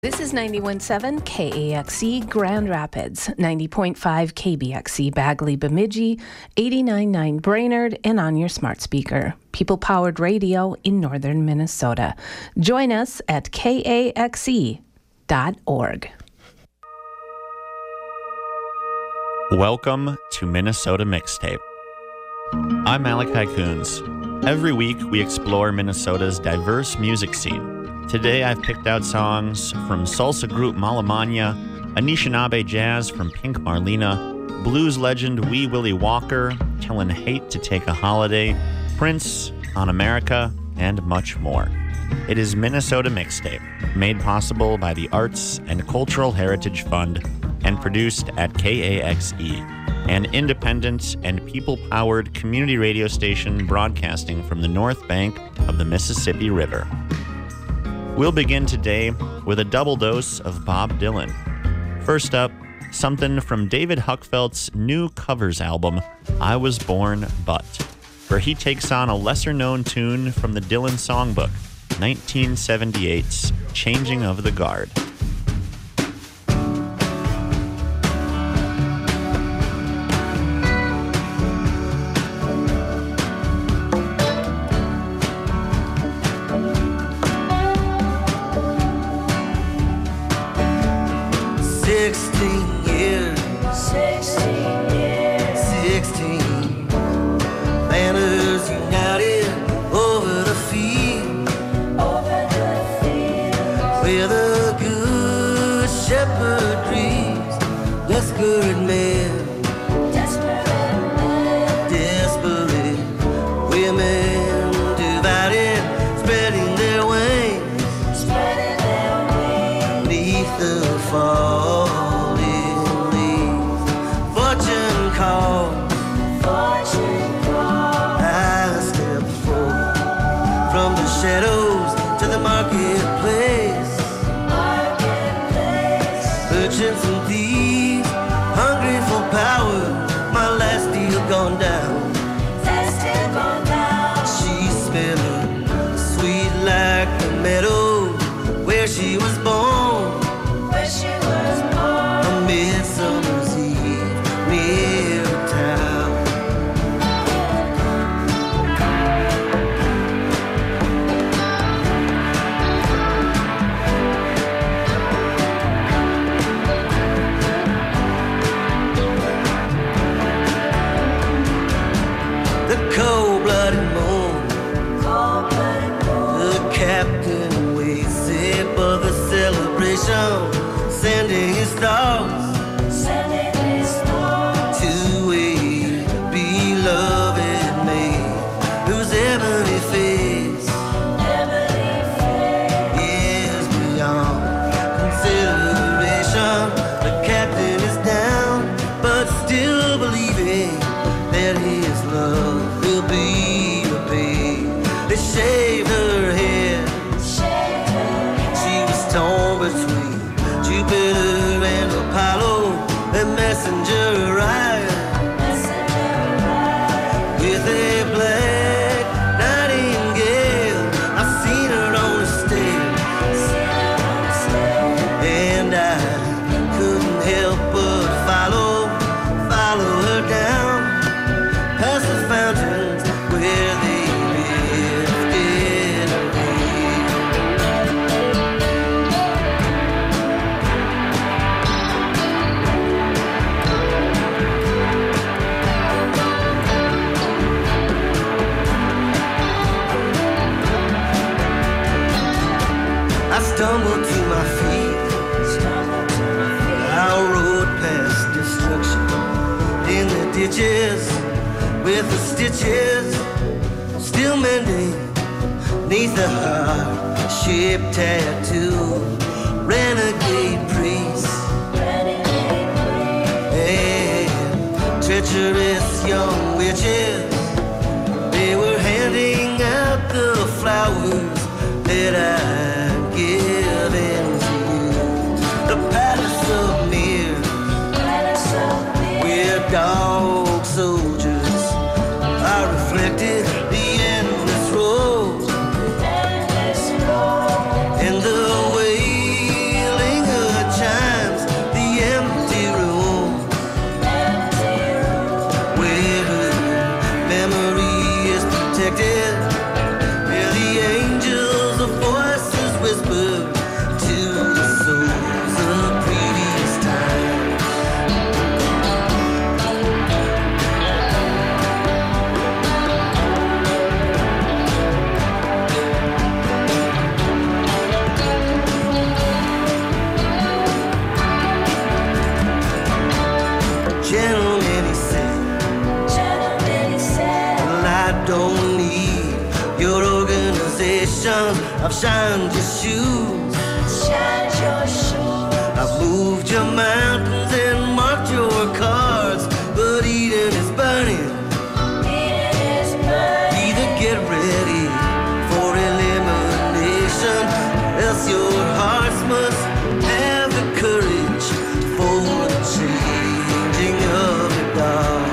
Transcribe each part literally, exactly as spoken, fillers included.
This is ninety-one point seven K A X C Grand Rapids, ninety point five K B X C Bagley Bemidji, eighty-nine point nine Brainerd, and on your smart speaker. People-powered radio in northern Minnesota. Join us at K A X E dot org. Welcome to Minnesota Mixtape. I'm Malachi Coons. Every week we explore Minnesota's diverse music scene. Today I've picked out songs from salsa group Malamanya, Anishinaabe jazz from Pink Marlena, blues legend Wee Willie Walker, Tellin' Hate to Take a Holiday, Prince, On America, and much more. It is Minnesota Mixtape, made possible by the Arts and Cultural Heritage Fund and produced at K A X E, an independent and people-powered community radio station broadcasting from the north bank of the Mississippi River. We'll begin today with a double dose of Bob Dylan. First up, something from David Huckfeldt's new covers album, I Was Born But, where he takes on a lesser-known tune from the Dylan Songbook, nineteen seventy-eight's Changing of the Guard. Sixteen years, sixteen years, sixteen banners united over the field, over the field, where the good shepherd dreams, desperate men, desperate men, desperate women divided, spreading their wings, spreading their wings beneath the fall. Shadows to the marketplace, marketplace. Merchants and thieves, hungry for power. My last deal gone down, last deal gone down. She's smelling sweet like the meadow where she was born, where she was born. A midsummer's eve near town. Sending his thoughts, sending his thoughts to a beloved maid whose ebony face, ebony face is beyond consideration. The captain is down, but still believing that his love will be repaid. They shaved her head, shaved her head. She was torn between Jupiter and Apollo, a messenger arrived, with a black nightingale. I've seen her on the stair, and I couldn't help but follow, follow her down, past the fountains where they lifted away. Stumbled to my feet, I rode past destruction in the ditches with the stitches still mending neath the heart-shaped tattoo. Renegade priests and treacherous young witches, they were handing out the flowers that I given to you. The palace of mirrors, where dog soldiers are reflected, the endless road, and the way I've shined your shoes. Shined your shoes. I've moved your mountains and marked your cards, but Eden is burning. Eden is burning. Either get ready for elimination, else your hearts must have the courage for the changing of the gods.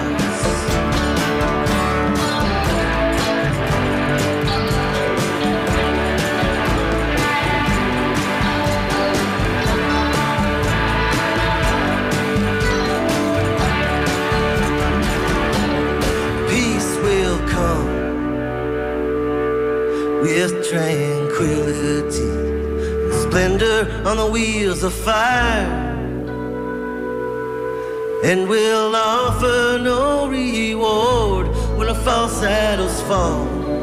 With tranquility, splendor on the wheels of fire, and we'll offer no reward when the false idols fall.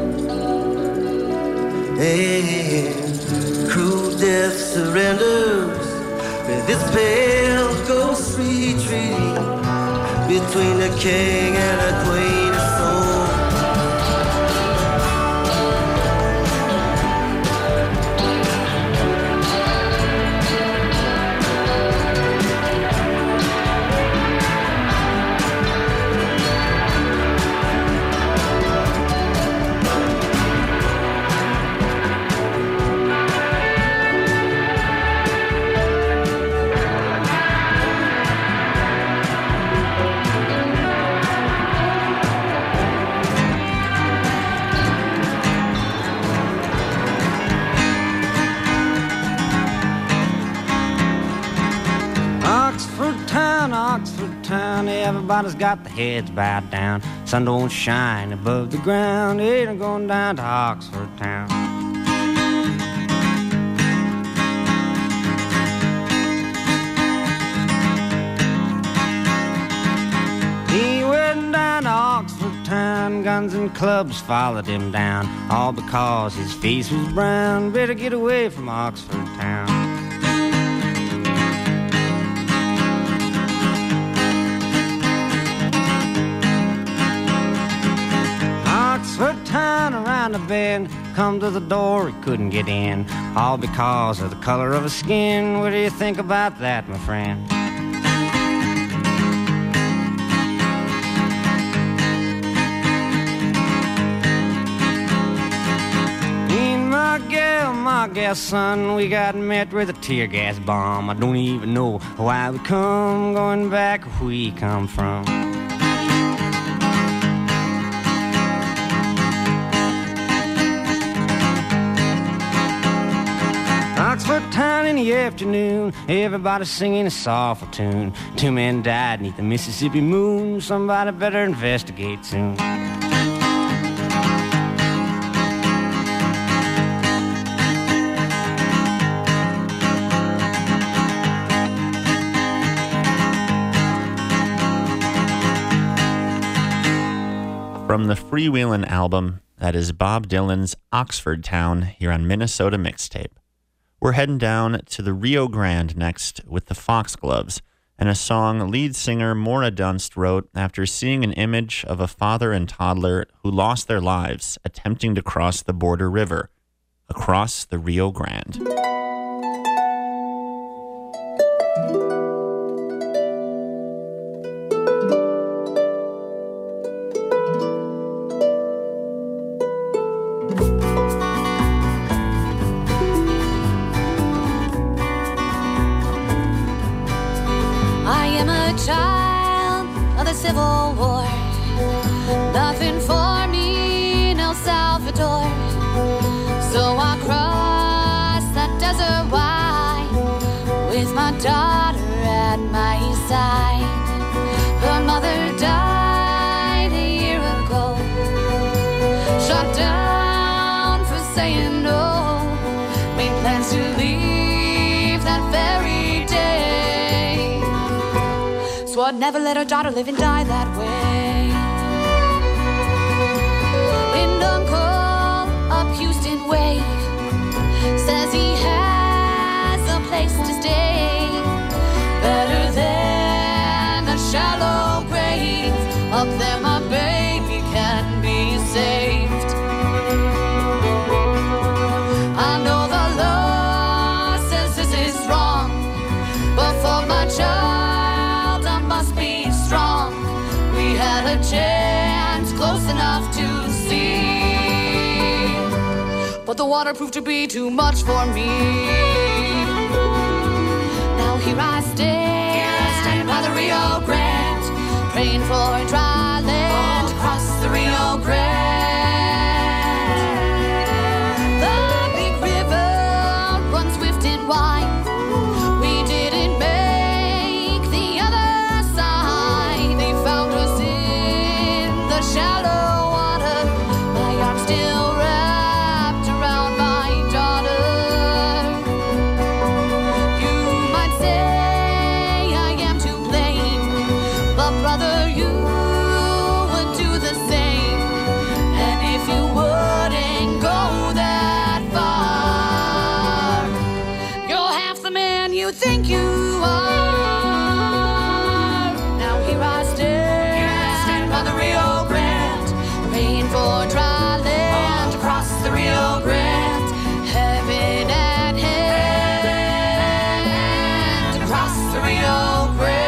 And cruel death surrenders with this pale ghost retreating between the king and the queen of soul. Everybody's got their heads bowed down. Sun don't shine above the ground. Ain't I'm going down to Oxford town. He went down to Oxford town. Guns and clubs followed him down, all because his face was brown. Better get away from Oxford town. Turn around the bend, come to the door, he couldn't get in, all because of the color of his skin. What do you think about that, my friend? Me and my gal, my gal son, we got met with a tear gas bomb. I don't even know why we come, going back where we come from. Oxford town in the afternoon, everybody singing a soulful tune. Two men died beneath the Mississippi moon. Somebody better investigate soon. From the Freewheelin' album, that is Bob Dylan's Oxford Town, here on Minnesota Mixtape. We're heading down to the Rio Grande next with the Foxgloves, and a song lead singer Maura Dunst wrote after seeing an image of a father and toddler who lost their lives attempting to cross the border river across the Rio Grande. Child of the Civil War, nothing for me, no Salvador. So I crossed that desert wide with my daughter at my side. Her mother died a year ago, shot down for saying no. Made plans to leave that very day. So I'd never let her daughter live and die that way. And Uncle up Houston Way says he has a place to stay, better than a shallow grave. Up there my baby can be saved. I a chance close enough to see. But the water proved to be too much for me. Now here I stand, here I stand by the Rio Grande, praying for a dry land across the Rio Grande. The big river runs swift and wide. We didn't make the other side. They found us in the shallow water. My arm still wrapped around my daughter. You might say I am to blame, but brother, you would do the same. And if you wouldn't go that far, you're half the man you think you are. Now here I stand by the Rio Grande, praying for dry land across the Rio Grande. Heaven at hand across the Rio Grande.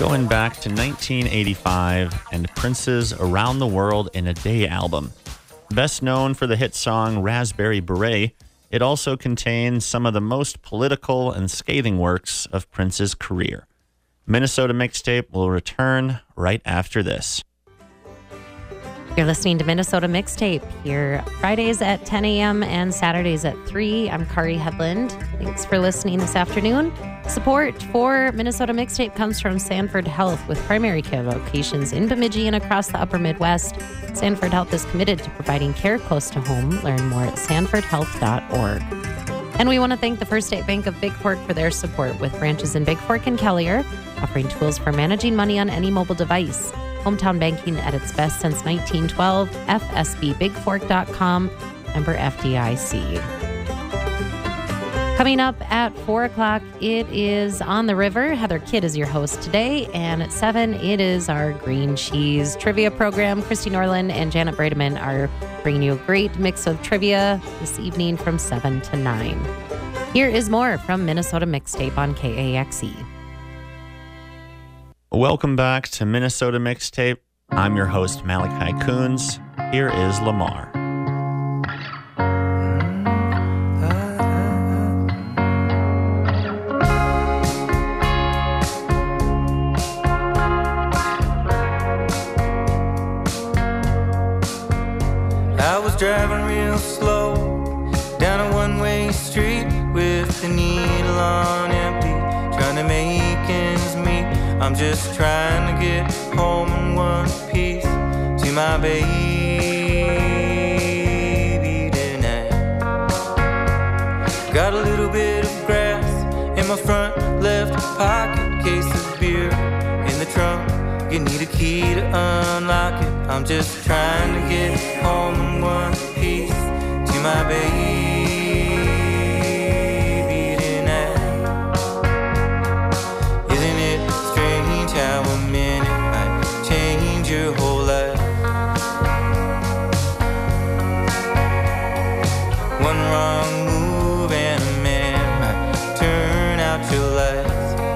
Going back to nineteen eighty-five and Prince's Around the World in a Day album. Best known for the hit song Raspberry Beret, it also contains some of the most political and scathing works of Prince's career. Minnesota Mixtape will return right after this. You're listening to Minnesota Mixtape here Fridays at ten a.m. and Saturdays at three. I'm Kari Hedlund. Thanks for listening this afternoon. Support for Minnesota Mixtape comes from Sanford Health with primary care locations in Bemidji and across the upper Midwest. Sanford Health is committed to providing care close to home. Learn more at sanford health dot org. And we want to thank the First State Bank of Big Fork for their support with branches in Big Fork and Collier, offering tools for managing money on any mobile device. Hometown banking at its best since nineteen twelve. F S B big fork dot com, member F D I C. Coming up at four o'clock, it is On the River. Heather Kidd is your host today. And at seven, it is our Green Cheese Trivia program. Christy Norland and Janet Brademan are bringing you a great mix of trivia this evening from seven to nine. Here is more from Minnesota Mixtape on K A X E. Welcome back to Minnesota Mixtape. I'm your host, Malachi Coons. Here is Lamar. I was driving real slow down a one-way street with the needle on empty, trying to make ends meet. I'm just trying to get home in one piece to my baby tonight. Got a little bit of grass in my front left pocket, case of beer in the trunk. You need a key to unlock it. I'm just trying to get home in one piece to my baby tonight. Isn't it strange how a minute might change your whole life? One wrong move and a man might turn out your lights.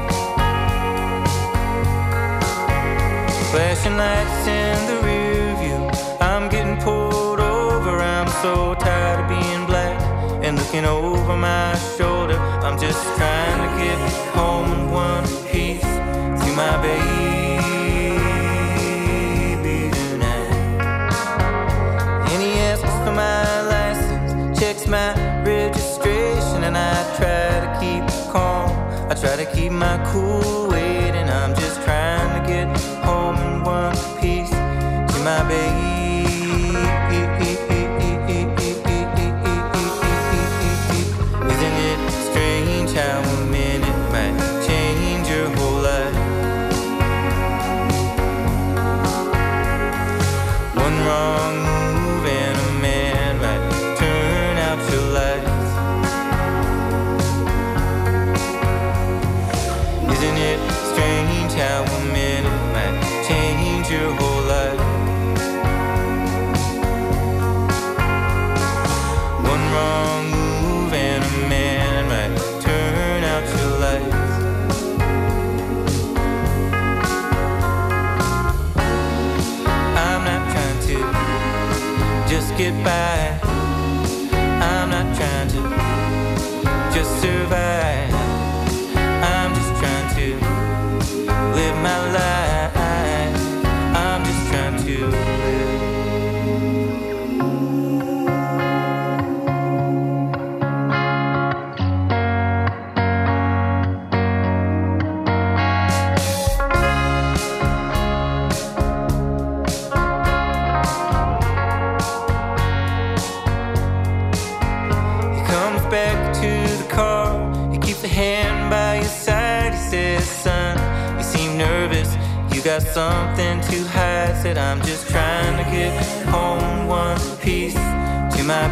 Flashing lights in the rear view, I'm getting pulled over. I'm so tired of being black and looking over my shoulder. I'm just trying to get home in one piece to my baby tonight. And he asks for my license, checks my registration, and I try to keep calm. I try to keep my cool waiting. I'm just trying to get home in one piece to my baby. Isn't it strange how a minute might change your whole life? One wrong move and a man might turn out your lights. Isn't it strange how a minute might change your whole life? One wrong move and a man might turn out your lights. I'm not trying to just get by. I'm not trying to just survive. I'm just trying to live my life. I'm just trying to live. He comes back to the car. He keeps a hand by his side. He says, son, you seem nervous. You got something to hide. Said, I'm just trying to get home one piece to my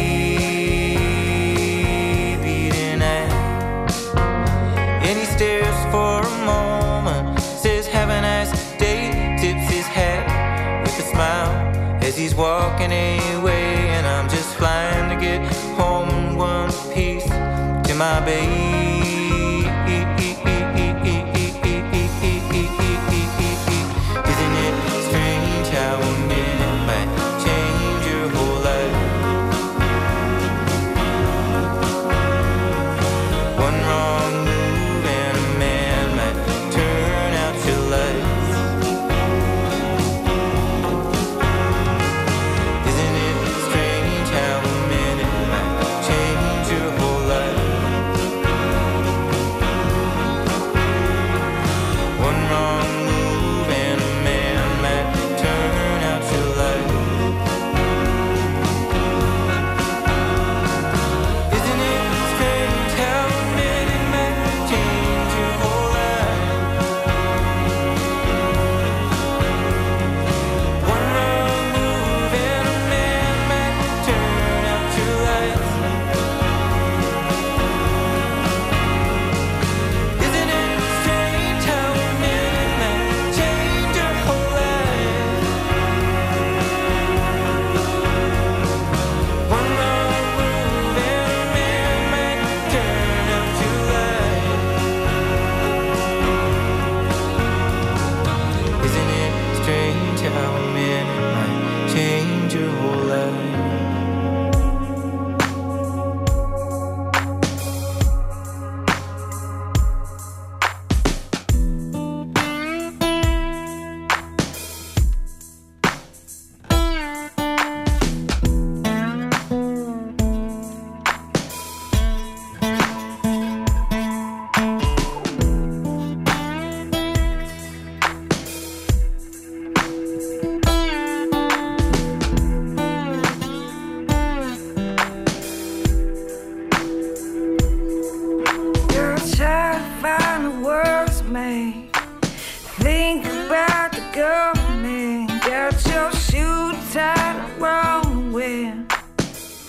baby tonight. And he stares for a moment, says, have a nice day, tips his hat with a smile as he's walking away. And I'm just flying to get home in one piece to my baby.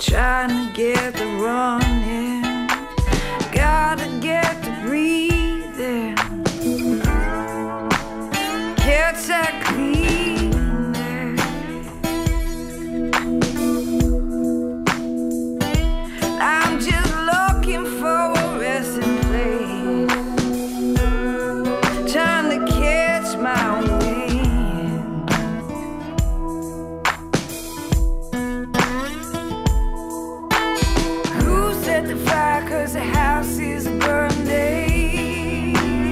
trying to get the running, gotta get to breathing, gets that cleaning. I'm just looking for a resting place, trying to catch my wind. The fire cause the house is burning.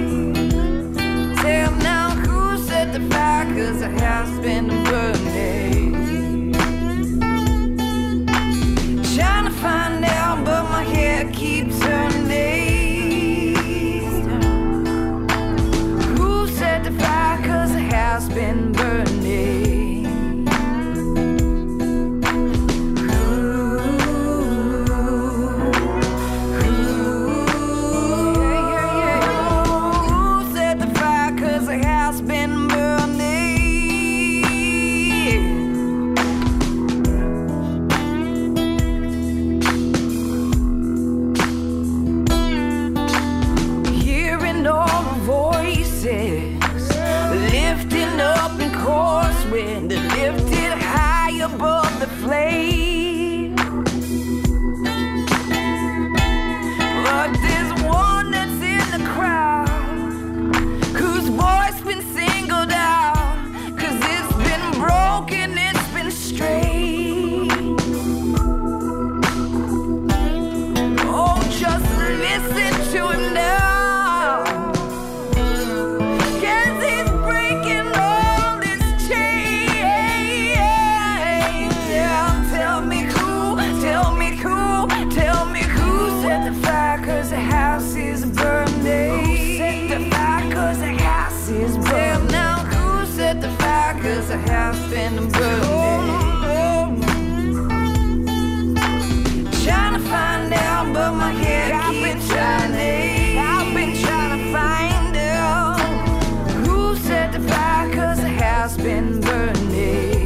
Tell now who set the fire cause the house been burning. Trying to find out but my head keeps turning. Who set the fire cause the house been burning. Lifted high above the flame, but there's one that's in the crowd whose voice been singled out, cause it's been broken, it's been straight. Oh, just listen to him now. Cause the house is burning. Who set the fire cause the house is burning? Tell now who set the fire cause the house been burning. Trying to find out but my head keeps turning. I've been trying to find out who set the fire cause the house been burning.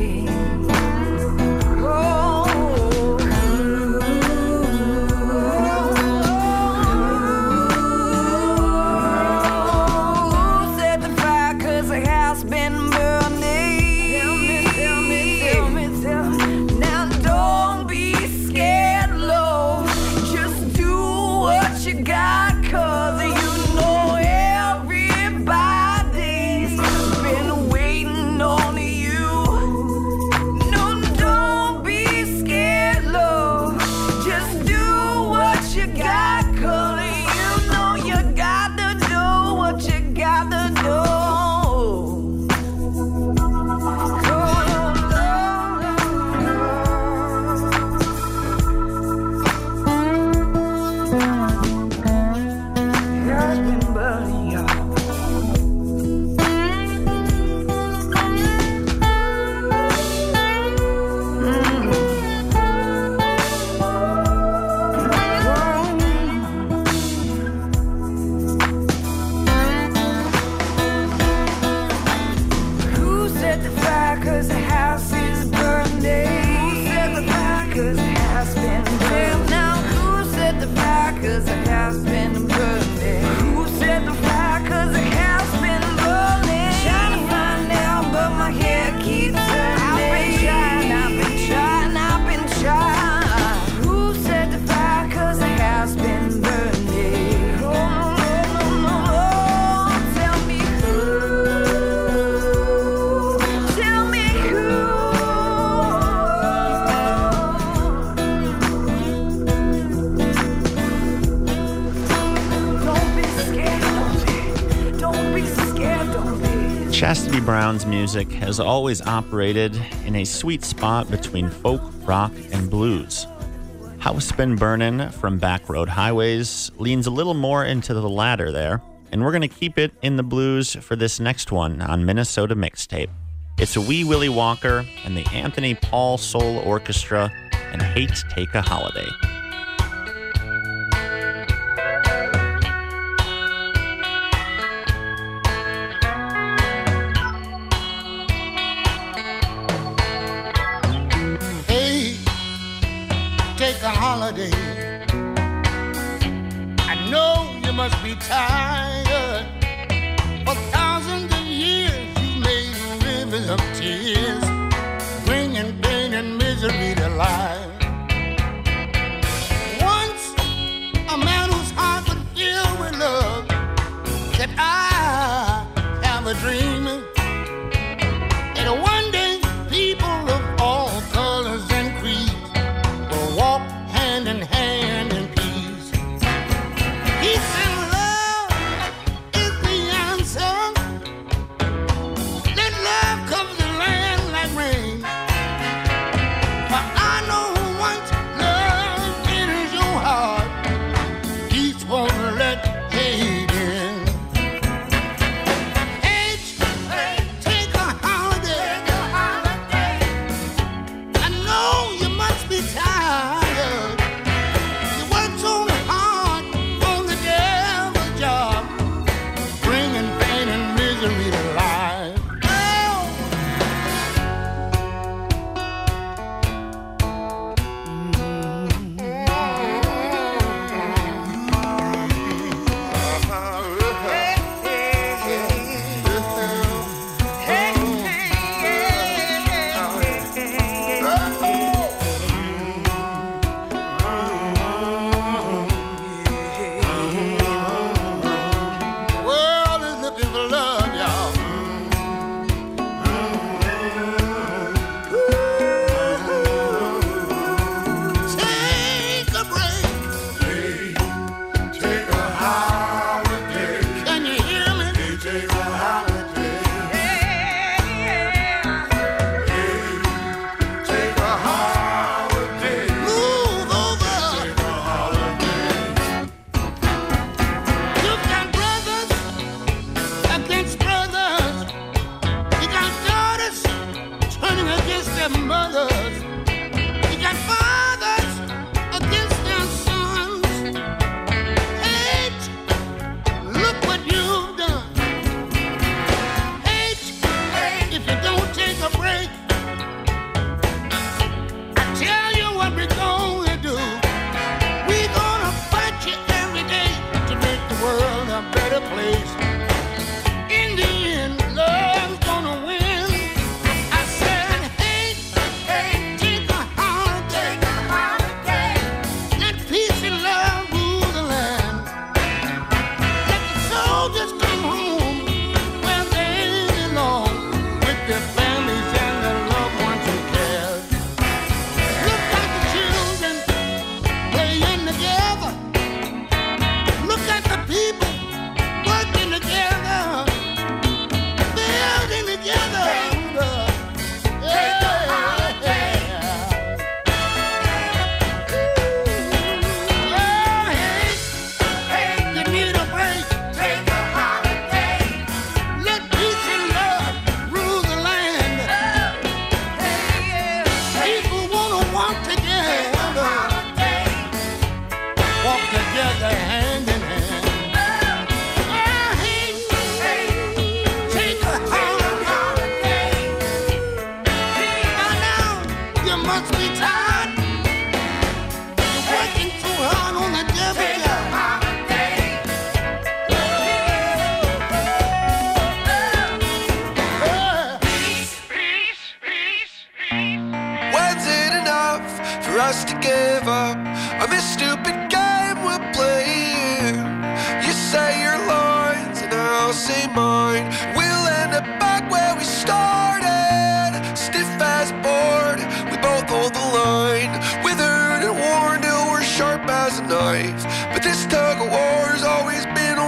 Chastity Brown's music has always operated in a sweet spot between folk, rock, and blues. House Been Burnin' from Back Road Highways leans a little more into the latter there, and we're going to keep it in the blues for this next one on Minnesota Mixtape. It's a Wee Willie Walker and the Anthony Paul Soul Orchestra and Hate to Take a Holiday. Take take a holiday. I know you must be tired. For thousands of years you've made rivers of tears, bringing pain and misery to life. Once a man whose heart was filled with love said, I have a dream that one day people of all colors and creeds will walk hand in hand in peace. He said, love is the answer. Let love cover the land like rain. For I know once love enters your heart, peace won't let hate in. Hate, take a holiday. I know you must be tired. You work so hard on the devil's job, bringing pain and misery to life. World is looking for love, y'all. Take a break. Take a holiday. Can you hear me? Take a holiday. Take a holiday. Move over. Take a holiday. You've got brothers against brothers. You got daughters turning against their mothers. You got fathers against their sons. Hate, look what you've done. Hate, if you don't take a break, I tell you what we're gonna do. We're gonna fight you every day to make the world a better place. In the end, love's gonna win. I said, hate, take a holiday. Let peace and love rule the land. Let the soldiers come home where they belong, with their families and their loved ones who care. Look at the children playing together. Look at the people working together, building together. Take a holiday. You need a break. Take a holiday. Let peace and love rule the land. People wanna walk together, walk together hand in hand. Take a holiday. By now, you must be tired. You're working too hard on the devil job. When's it enough for us to give up on this stupid game we're playing? You say your lines and I'll say mine. We'll end up back where we started, stiff as board. We both hold the line, withered and worn till we're sharp as a knife. But this tug of war's always been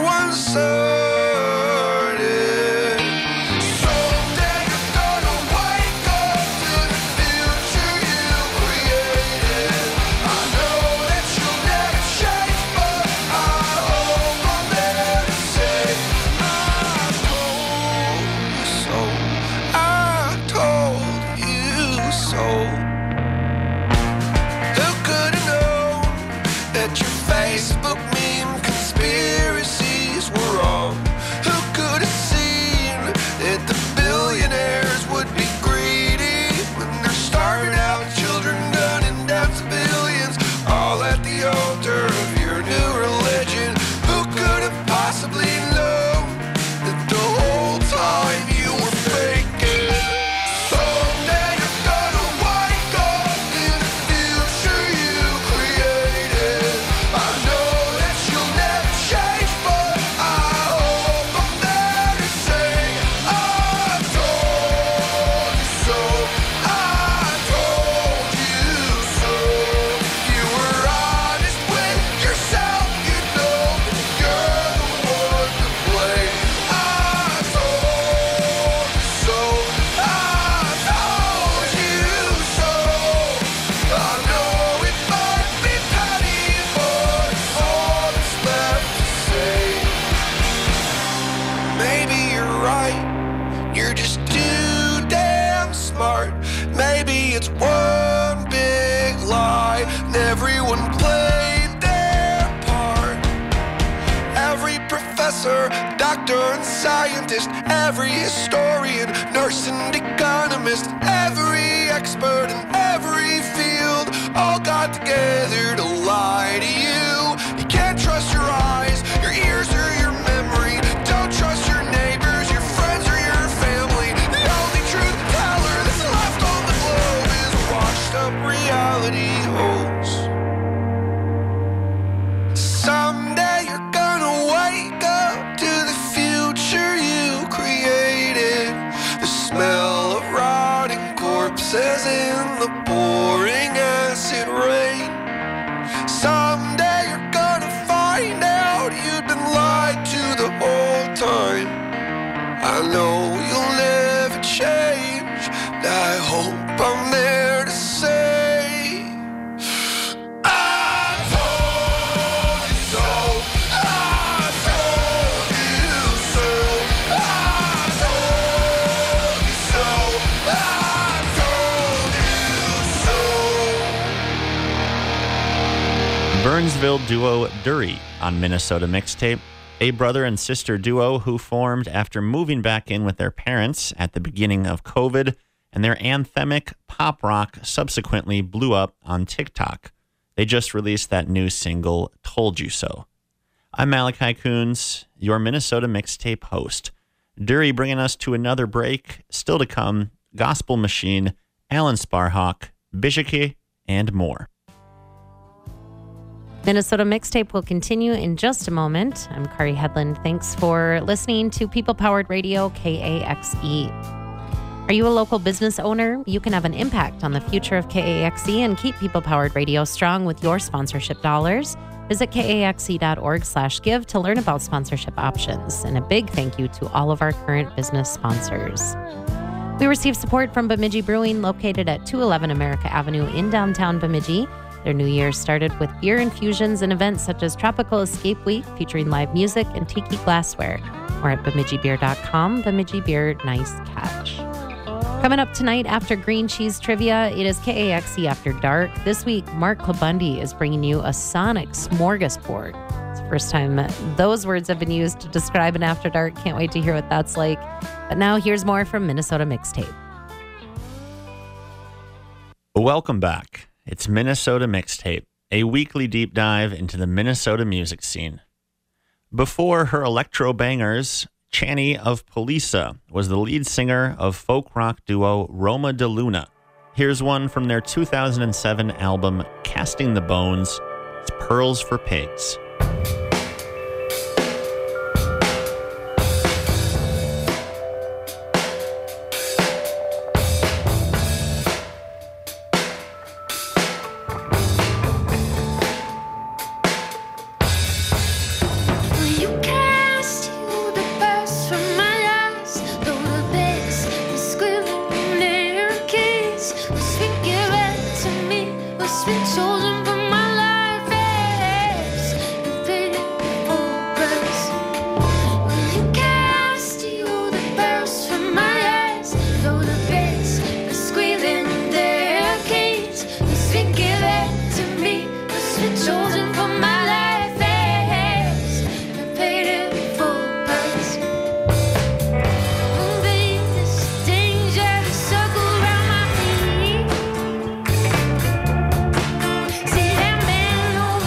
one-sided. Someday you're gonna wake up to the future you created. I know that you'll never change, but I hope I'm there to say I told you so. I told you so. Who could have known that your Facebook meme conspiracies were wrong? Who could have seen that the billionaires would be greedy when they're starving out children, gunning down civilians? at the altar of your new religion. Who could have possibly known that the whole time you were faking? Someday you're gonna wake up in the future you created. I know that you'll never change, but I hope I'm there to say I told you so. I told you so. You were honest with yourself. You know that you're the one to blame. I told you so. I told you so. I know it might be petty, but it's all that's left to say. Maybe you're right. You're just too damn smart. Maybe it's one big lie, and everyone played their part. Every professor, doctor, and scientist, every historian, nurse, and economist, every expert in every field, all got together to lie to you. You can't trust your eyes, your ears, or your memory. Don't trust your neighbors, your friends, or your family. The only truth teller that's left on the globe is washed up reality holds. Someday you're gonna wake up to the future you created. The smell of rotting corpses in the pouring acid rain. Someday you're gonna find out you've been lied to the whole time. I know you'll never change, and I hope I'm there to say I told you so. I told you so. I told you so. I told you so. Burnsville duo Dury on Minnesota Mixtape, a brother and sister duo who formed after moving back in with their parents at the beginning of COVID, and their anthemic pop rock subsequently blew up on TikTok. They just released that new single, Told You So. I'm Malachi Coons, your Minnesota Mixtape host. Dury bringing us to another break. Still to come, Gospel Machine, Alan Sparhawk, Bishike, and more. Minnesota Mixtape will continue in just a moment. I'm Kari Headland. Thanks for listening to People Powered Radio, K A X E. Are you a local business owner? You can have an impact on the future of K A X E and keep People Powered Radio strong with your sponsorship dollars. Visit kaxe.org slash give to learn about sponsorship options. And a big thank you to all of our current business sponsors. We receive support from Bemidji Brewing, located at two eleven America Avenue in downtown Bemidji. Their new year started with beer infusions and events such as Tropical Escape Week, featuring live music and tiki glassware. Or at bemidji beer dot com. Bemidji Beer, nice catch. Coming up tonight after Green Cheese Trivia, it is K A X E After Dark. This week, Mark Klabundy is bringing you a sonic smorgasbord. It's the first time those words have been used to describe an After Dark. Can't wait to hear what that's like. But now here's more from Minnesota Mixtape. Welcome back. It's Minnesota Mixtape, a weekly deep dive into the Minnesota music scene. Before her electro bangers, Channy of Polisa was the lead singer of folk rock duo Roma de Luna. Here's one from their two thousand seven album, Casting the Bones. It's Pearls for Pigs. Chosen for my life, yes. Oh,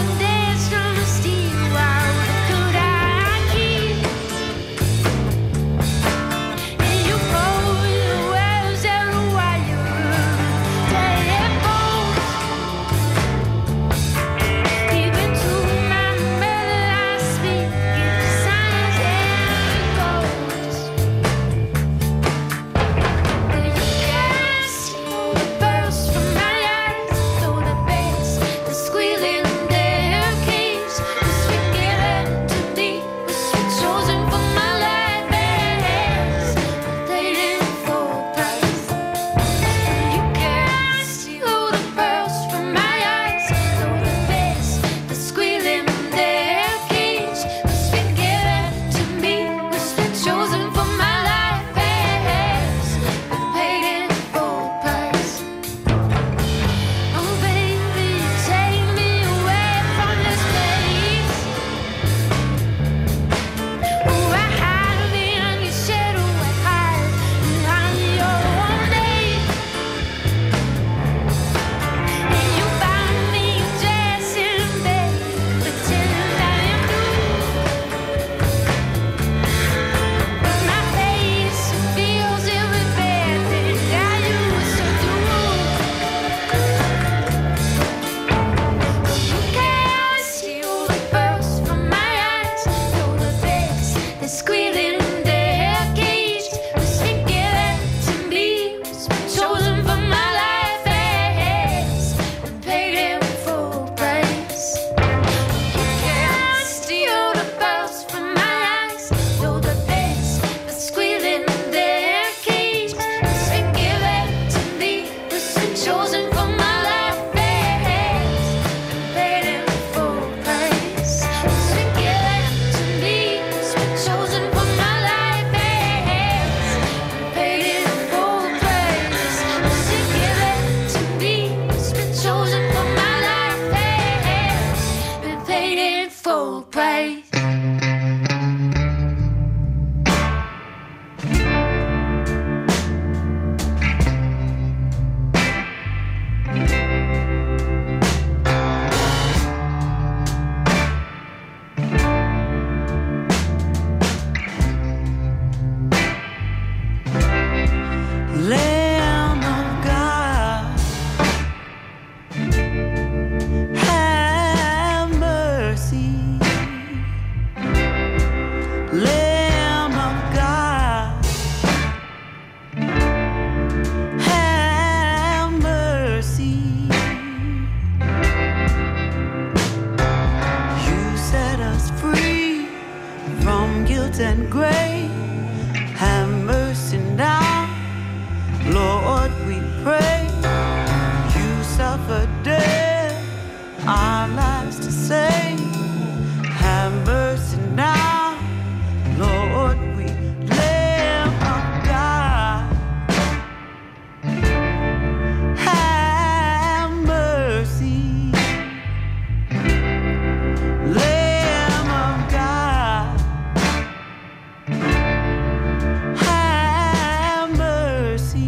full praise. Lamb of God, have mercy. Lamb of God, have mercy. You set us free from guilt and grave. Have mercy now, Lord, we pray. You suffered death, our lives to save. Have mercy now, Lord, we Lamb of God. Have mercy, Lamb of God. Have mercy.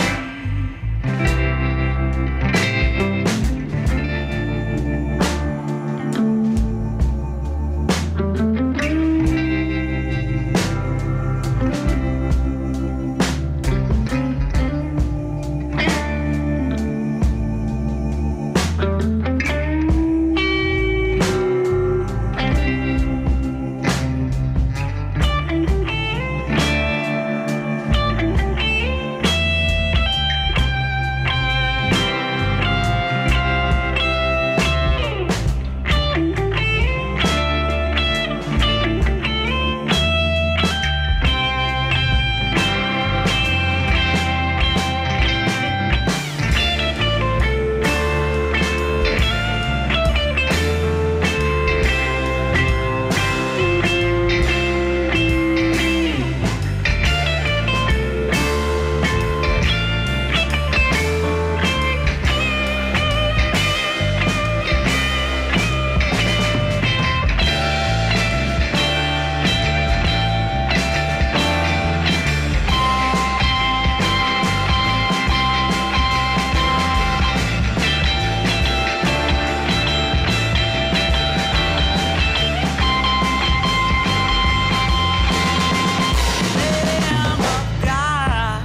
Lamb of God,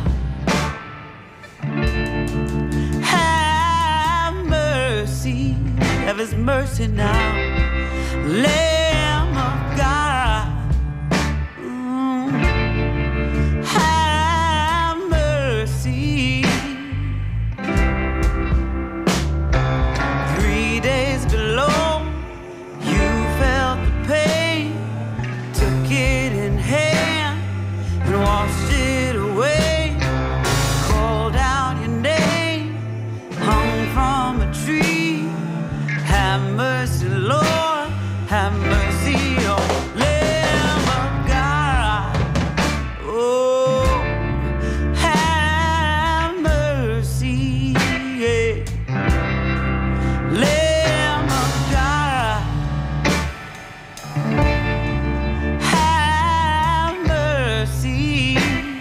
have mercy. Have His mercy now, Lamb of God. Mm. Have mercy. Three days below, you felt the pain, took it in hand and washed it away. Called out your name, hung from a tree. Have mercy, Lord, have mercy on Lamb of God. Oh, have mercy, yeah. Lamb of God, have mercy.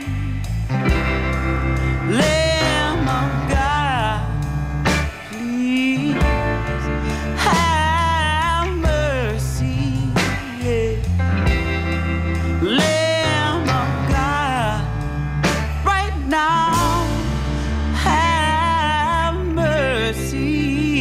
Lamb of God, please have mercy, yeah. Lamb of God, right now, have mercy.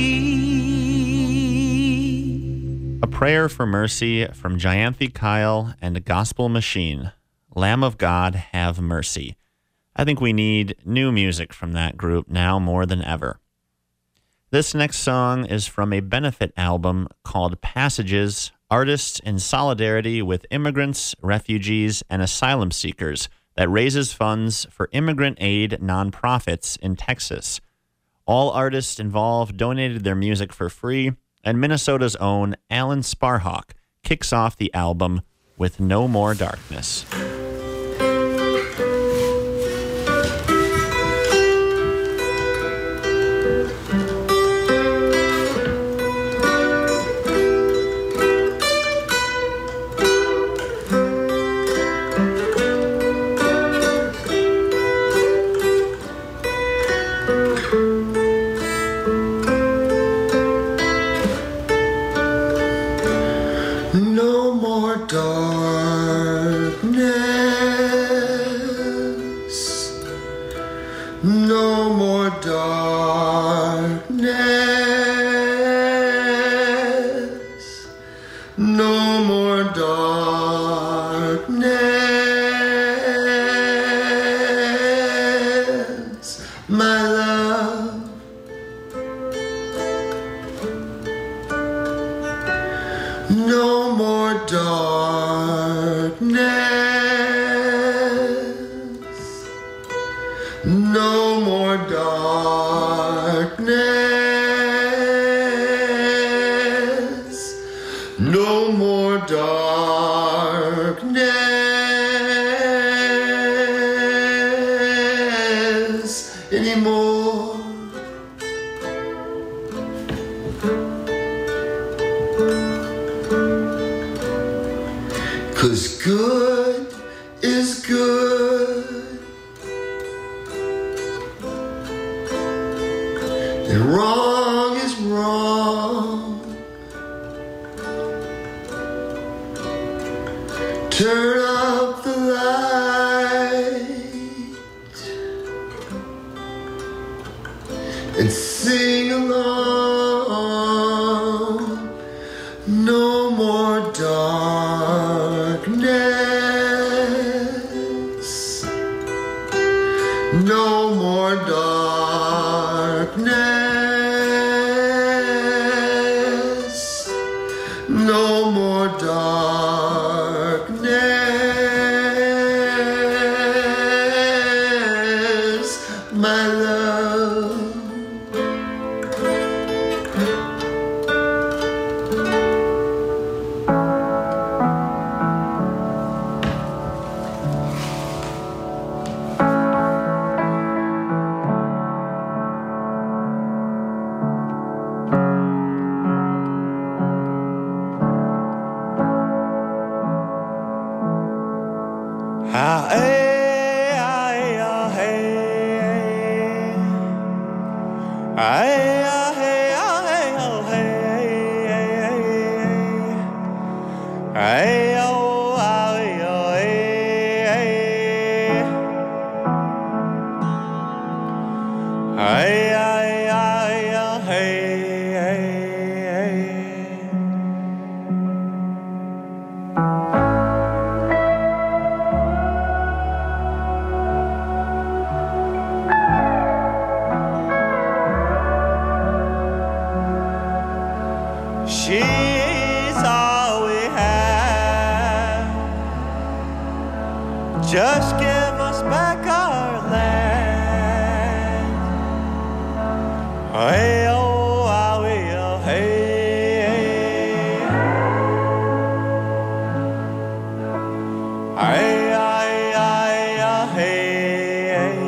A Prayer for Mercy from Jayanthi Kyle and a Gospel Machine. Lamb of God, have mercy. I think we need new music from that group now more than ever. This next song is from a benefit album called Passages, Artists in Solidarity with Immigrants, Refugees, and Asylum Seekers, that raises funds for immigrant aid nonprofits in Texas. All artists involved donated their music for free, and Minnesota's own Alan Sparhawk kicks off the album with No More Darkness. No more darkness. No more darkness. No more darkness, my love. No more darkness. No more darkness. No more darkness anymore. Cause good is good and wrong is wrong. Turn up the light and sing along. No more darkness. No more darkness. No more darkness, my love. Ah, eh, ah, eh, ah, hey. Ah, eh, ah, hey, ah, hey, oh, hey, hey, hey, hey. Ah, eh, oh, ah, eh, oh, hey, hey. Ah, eh, ah, eh, ah, eh, oh, hey, hey, hey. She's all we have. Just give us back our land. Hey, oh, ah, we, oh, hey, hey. Ay, ay, ay, ah, hey, hey.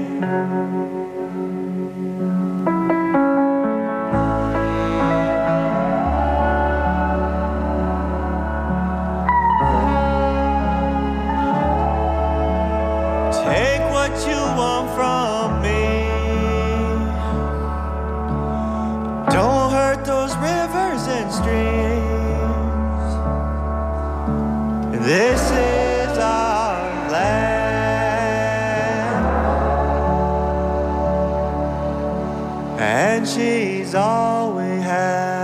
Take what you want from me. Don't hurt those rivers and streams. This is our land, and she's all we have.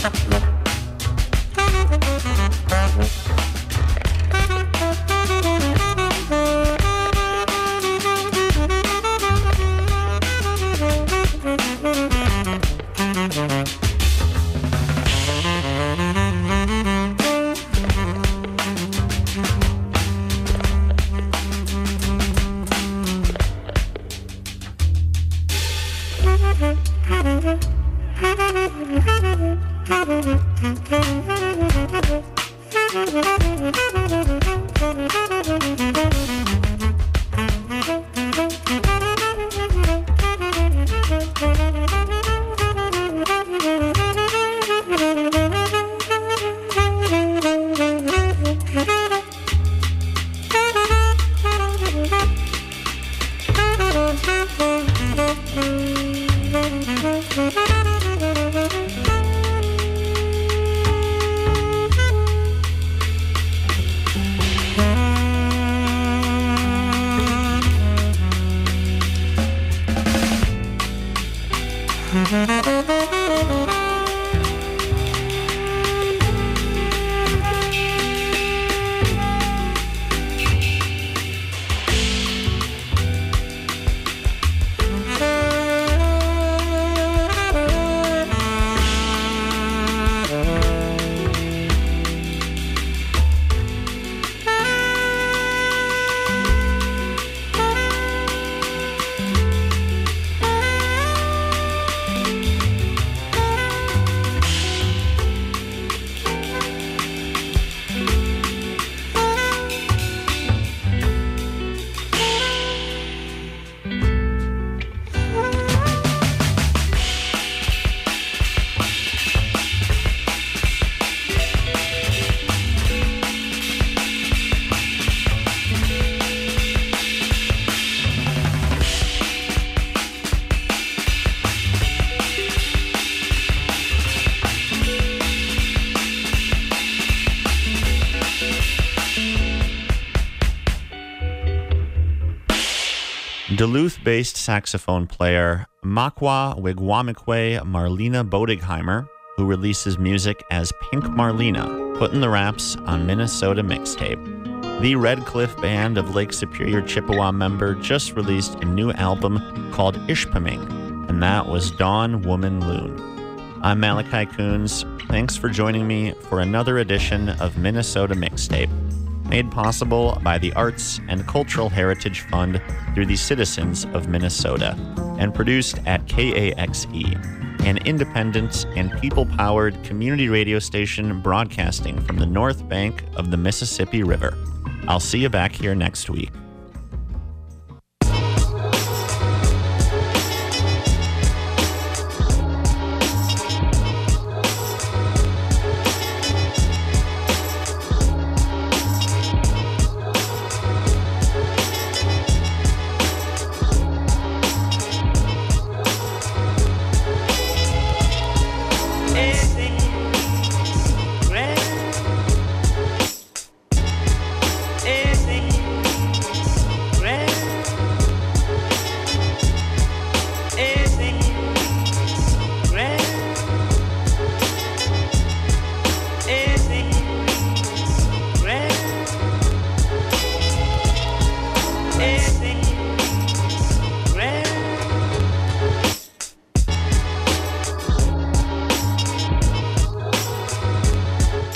Duluth-based saxophone player Makwa Wigwamikwe Marlena Bodigheimer, who releases music as Pink Marlena, putting the raps on Minnesota Mixtape. The Red Cliff Band of Lake Superior Chippewa member just released a new album called Ishpeming, and that was Dawn Woman Loon. I'm Malachi Coons. Thanks for joining me for another edition of Minnesota Mixtape, made possible by the Arts and Cultural Heritage Fund through the citizens of Minnesota, and produced at K A X E, an independent and people-powered community radio station broadcasting from the north bank of the Mississippi River. I'll see you back here next week. Hey.